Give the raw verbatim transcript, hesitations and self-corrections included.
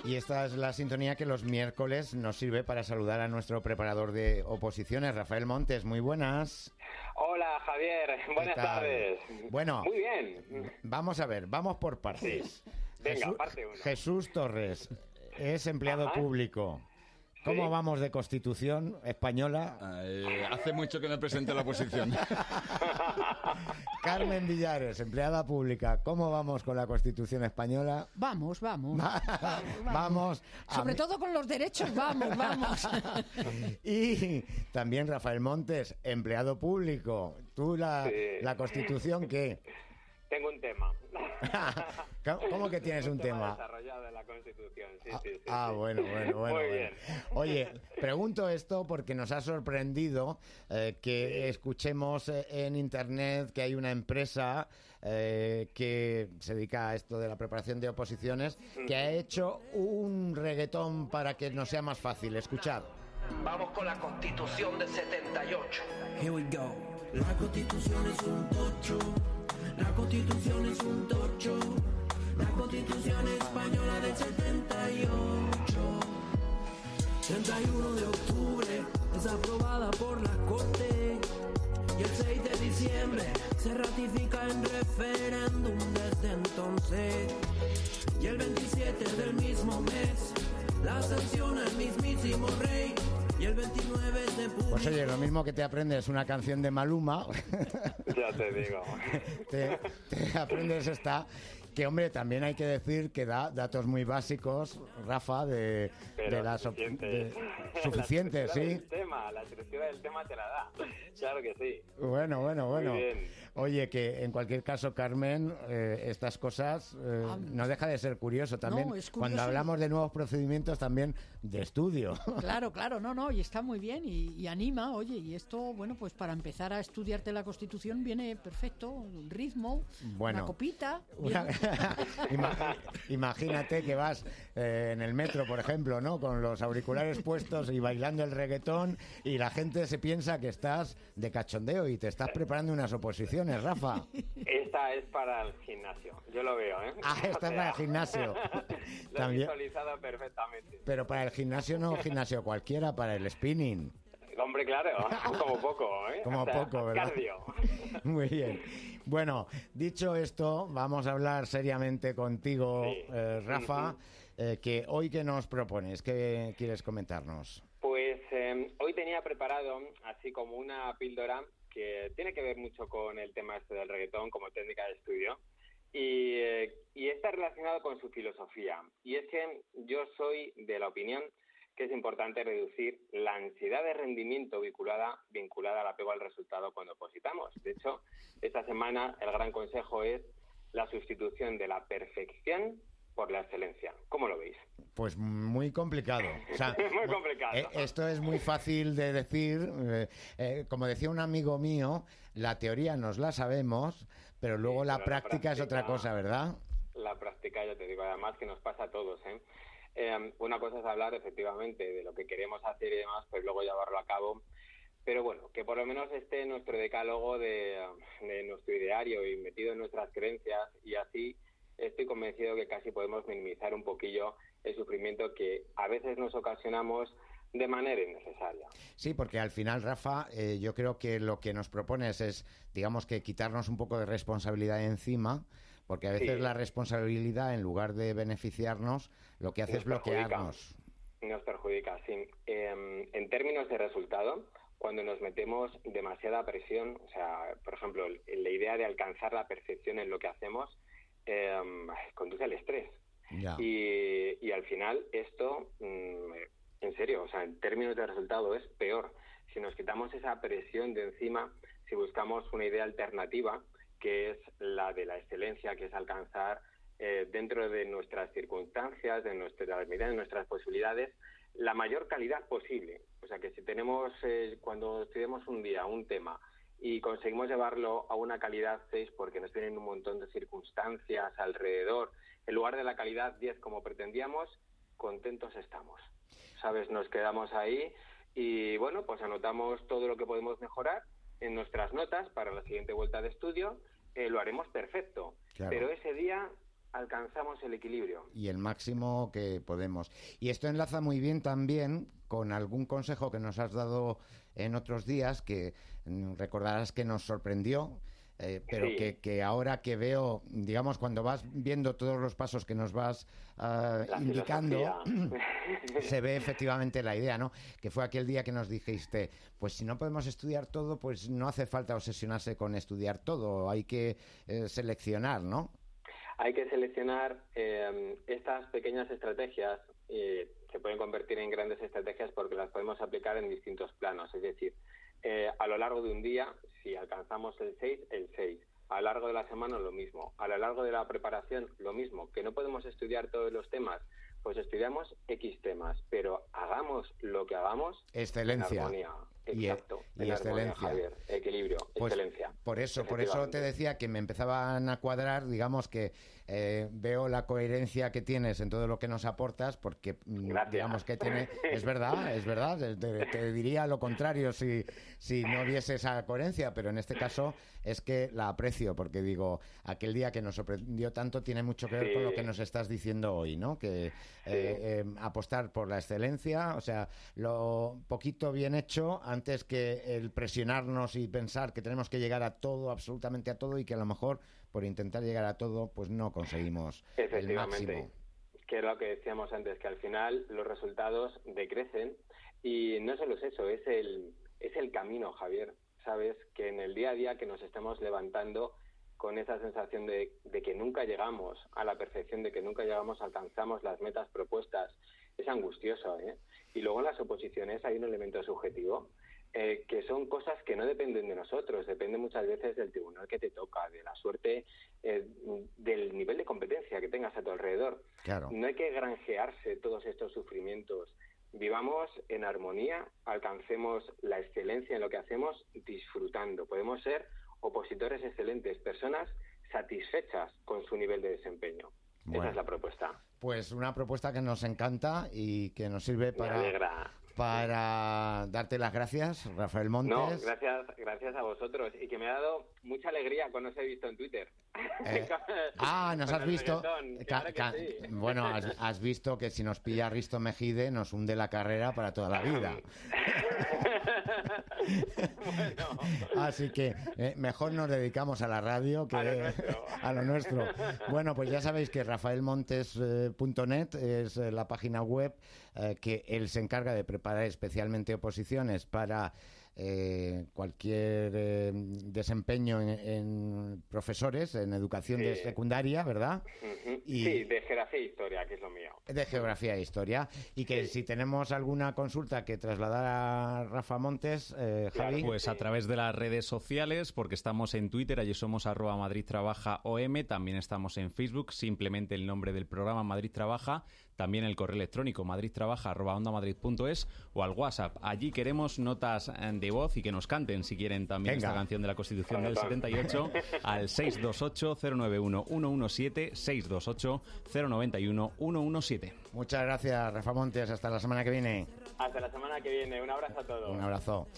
Y esta es la sintonía que los miércoles nos sirve para saludar a nuestro preparador de oposiciones, Rafael Montes. Muy buenas. Hola, Javier. Buenas tardes. Bueno, muy bien. Vamos a ver, vamos por partes. Sí. Venga, Jesús, parte uno. Jesús Torres es empleado Ajá. público. ¿Cómo ¿Sí? vamos de Constitución española? Eh, hace mucho que no presento la oposición. Carmen Villares, empleada pública. ¿Cómo vamos con la Constitución española? Vamos, vamos. vamos. vamos a Sobre mi- todo con los derechos, vamos, vamos. Y también Rafael Montes, empleado público. ¿Tú la, Sí. la Constitución qué? Tengo un tema. ¿Cómo que tienes un tema? desarrollado en la Constitución. Sí, Ah, sí, sí, ah, sí. bueno, bueno, bueno. Muy bueno. bien. Oye, pregunto esto porque nos ha sorprendido eh, que Sí. escuchemos eh, en internet que hay una empresa eh, que se dedica a esto de la preparación de oposiciones que ha hecho un reggaetón para que nos sea más fácil. Escuchad. Vamos con la Constitución del setenta y ocho. Here we go. La Constitución es un tocho. La Constitución es un tocho. La Constitución española del setenta y ocho. treinta y uno de octubre es aprobada por la Corte. Y el seis de diciembre se ratifica en referéndum desde entonces. Y el veintisiete del mismo mes la sanciona el mismísimo rey. Y el veintinueve de Pues publica. oye, lo mismo que te aprendes una canción de Maluma, Ya te digo. te, te aprendes esta, que hombre, también hay que decir que da datos muy básicos, Rafa, de, Pero de las op- suficiente. de- La suficientes, estructura sí. del tema, la estructura del tema te la da. Claro que sí. Bueno, bueno, bueno. Muy bien. Oye, que en cualquier caso, Carmen, eh, estas cosas eh, Ah, no deja de ser curioso también. No, es curioso. Cuando hablamos de nuevos procedimientos también de estudio. Claro, claro, no, no, y está muy bien y, y anima, oye, y esto, bueno, pues para empezar a estudiarte la Constitución viene perfecto, un ritmo, Bueno. una copita. Una- bien. Ima- Imagínate que vas eh, en el metro, por ejemplo, ¿no? Con los auriculares puestos y bailando el reggaetón y la gente se piensa que estás de cachondeo y te estás preparando unas oposiciones, Rafa. Esta es para el gimnasio. Yo lo veo, ¿eh? Ah, esta O es sea, para el gimnasio. Lo he También. visualizado perfectamente. Pero para el gimnasio no gimnasio cualquiera, para el spinning. Hombre, claro, como poco, ¿eh? Como O sea, poco, ¿verdad? Cardio. Muy bien. Bueno, dicho esto, vamos a hablar seriamente contigo, Sí. eh, Rafa, Ujú. eh, que hoy que nos propones, ¿qué quieres comentarnos? Pues eh, hoy tenía preparado así como una píldora que tiene que ver mucho con el tema este del reggaetón como técnica de estudio y, eh, y está relacionado con su filosofía. Y es que yo soy de la opinión que es importante reducir la ansiedad de rendimiento vinculada, vinculada al apego al resultado cuando opositamos. De hecho, esta semana el gran consejo es la sustitución de la perfección por la excelencia. ¿Cómo lo veis? Pues muy complicado. O sea, Muy complicado. eh, esto es muy fácil de decir. eh, eh, como decía un amigo mío, la teoría nos la sabemos, pero luego Sí, la pero la práctica es otra práctica- cosa, ¿verdad? La práctica, ya te digo, además que nos pasa a todos, ¿eh? Eh, una cosa es hablar efectivamente de lo que queremos hacer y demás, pues luego llevarlo a cabo. Pero bueno, que por lo menos esté en nuestro decálogo de, de nuestro ideario y metido en nuestras creencias, y así estoy convencido que casi podemos minimizar un poquillo el sufrimiento que a veces nos ocasionamos de manera innecesaria. Sí, porque al final, Rafa, eh, yo creo que lo que nos propones es, digamos que quitarnos un poco de responsabilidad encima, porque a veces Sí. la responsabilidad, en lugar de beneficiarnos, lo que hace Nos es bloquearnos. Nos perjudica, sí. Eh, en términos de resultado, cuando nos metemos demasiada presión, o sea, por ejemplo, la idea de alcanzar la perfección en lo que hacemos, eh, conduce al estrés. Ya. Y, y al final esto, mm, en serio, o sea, en términos de resultado es peor. Si nos quitamos esa presión de encima, si buscamos una idea alternativa, que es la de la excelencia, que es alcanzar eh, dentro de nuestras circunstancias, de nuestra medida, de nuestras posibilidades, la mayor calidad posible. O sea, que si tenemos, eh, cuando estudiamos un día un tema y conseguimos llevarlo a una calidad seis porque nos vienen un montón de circunstancias alrededor, en lugar de la calidad diez como pretendíamos, contentos estamos. ¿Sabes? Nos quedamos ahí y, bueno, pues anotamos todo lo que podemos mejorar en nuestras notas para la siguiente vuelta de estudio, eh, lo haremos perfecto. Claro. Pero ese día alcanzamos el equilibrio. Y el máximo que podemos. Y esto enlaza muy bien también con algún consejo que nos has dado en otros días, que mm, recordarás que nos sorprendió, eh, pero Sí. que, que ahora que veo, digamos, cuando vas viendo todos los pasos que nos vas ah, La indicando, filosofía. se ve efectivamente la idea, ¿no? Que fue aquel día que nos dijiste, pues si no podemos estudiar todo, pues no hace falta obsesionarse con estudiar todo, hay que eh, seleccionar, ¿no? Hay que seleccionar eh, estas pequeñas estrategias, eh, se pueden convertir en grandes estrategias porque las podemos aplicar en distintos planos. Es decir, eh, a lo largo de un día, si alcanzamos el seis, el seis. A lo largo de la semana, lo mismo. A lo largo de la preparación, lo mismo. Que no podemos estudiar todos los temas, pues estudiamos X temas, pero hagamos lo que hagamos Excelencia. en armonía. Y- Exacto. y en armonía, excelencia. Javier. Equilibrio, Pues, excelencia. Por eso, por eso te Efectivamente. decía que me empezaban a cuadrar, digamos que eh, veo la coherencia que tienes en todo lo que nos aportas, porque mm, Gracias. digamos que tiene, es verdad, es verdad, te, te- te diría lo contrario si, si no viese esa coherencia, pero en este caso es que la aprecio, porque digo, aquel día que nos sorprendió tanto tiene mucho que ver Sí. con lo que nos estás diciendo hoy, ¿no? Que eh, eh, apostar por la excelencia, o sea, lo poquito bien hecho antes que el presionarnos y pensar que tenemos que llegar a todo, absolutamente a todo, y que a lo mejor por intentar llegar a todo, pues no conseguimos el Efectivamente, máximo. que es lo que decíamos antes, que al final los resultados decrecen y no solo es eso, es el, es el camino, Javier, ¿sabes? Que en el día a día que nos estemos levantando con esa sensación de, de que nunca llegamos a la perfección, de que nunca llegamos, alcanzamos las metas propuestas, es angustioso, ¿eh? Y luego en las oposiciones hay un elemento subjetivo, eh, que son cosas que no dependen de nosotros, depende muchas veces del tribunal que te toca, de la suerte, eh, del nivel de competencia que tengas a tu alrededor. Claro. No hay que granjearse todos estos sufrimientos. Vivamos en armonía, alcancemos la excelencia en lo que hacemos disfrutando. Podemos ser opositores excelentes, personas satisfechas con su nivel de desempeño. Bueno. Esa es la propuesta. Pues una propuesta que nos encanta y que nos sirve Me para, alegra. para darte las gracias, Rafael Montes. No, gracias, gracias a vosotros. Y que me ha dado mucha alegría cuando os he visto en Twitter. Eh, ah, nos Con has el visto. reggaetón, Ca- claro que ca- sí. Bueno, has, has visto que si nos pilla Risto Mejide nos hunde la carrera para toda la vida. Bueno. Así que eh, mejor nos dedicamos a la radio que A lo nuestro. a lo nuestro. Bueno, pues ya sabéis que rafael montes punto net es eh, la página web eh, que él se encarga de preparar especialmente oposiciones para eh, cualquier eh, desempeño en, en profesores, en educación de Sí. secundaria, ¿verdad? Ujú. Y- Sí, de geografía e historia, que es lo mío. De geografía e historia. Y que si tenemos alguna consulta que trasladar a Rafa Montes, eh, Javi. Pues a través de las redes sociales, porque estamos en Twitter, allí somos arroba Madrid Trabaja O M, también estamos en Facebook, simplemente el nombre del programa Madrid Trabaja, también el correo electrónico madridtrabaja arroba onda madrid punto es o al WhatsApp. Allí queremos notas eh, de voz y que nos canten, si quieren, también Venga. esta canción de la Constitución del Claro, setenta y ocho al seis dos ocho cero nueve uno uno uno siete, seis dos ocho cero nueve uno uno uno siete. Muchas gracias, Rafa Montes. Hasta la semana que viene. Hasta la semana que viene. Un abrazo a todos. Un abrazo.